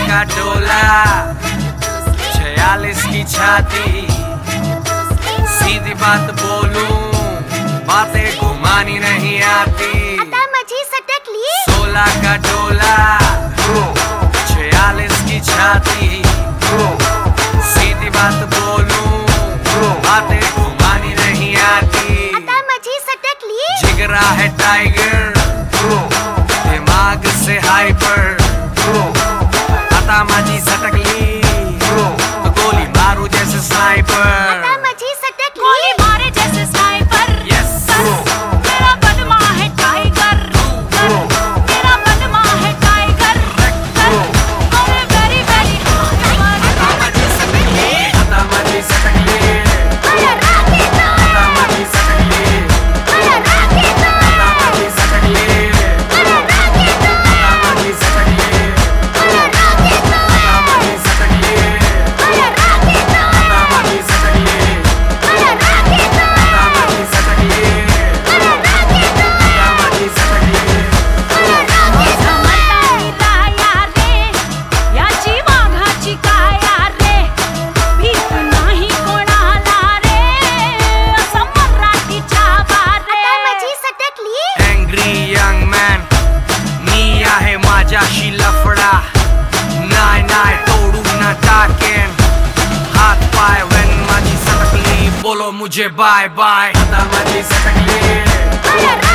का डोला 46 की छाती सीधी बात बोलूं बातें घुमानी नहीं आती आता माझी सटकली 16 का डोला 46 की छाती सीधी बात बोलूं बातें घुमानी नहीं आती आता माझी सटकली जिगरा है टाइगर दिमाग से हाइपर आता माझी सटकली तो गोली मारू जैसे स्नाइपर आता माझी सटकली गोली मारे जैसे स्नाइपर यस मेरा बदमा है टाइगर मेरा बदमा है टाइगर अरे वेरी वेरी आता माझी सटकली अरे राखी तो आता माझी सटकली अरे राखी तो आता माझी सटकली अरे राखी तो आता माझी सटकली अरे राखी तो आता माझी सटकली अरे राखी तो आता माझी सटकली अरे राखी तो आता माझी सटकली अरे राखी तो आता माझी सटकली अरे राखी तो राया रे याची वाघाची काया रे भीत नाही कोणाला रे असं मराठीच्या बारे आता माझी सटकली Angry young man मी आहे माझ्याशी लफडा नाय नाय तोडू न टाकेन हात पाय when माझी सटकली बोलो मुझे बाय बाय आता माझी सटकली अरे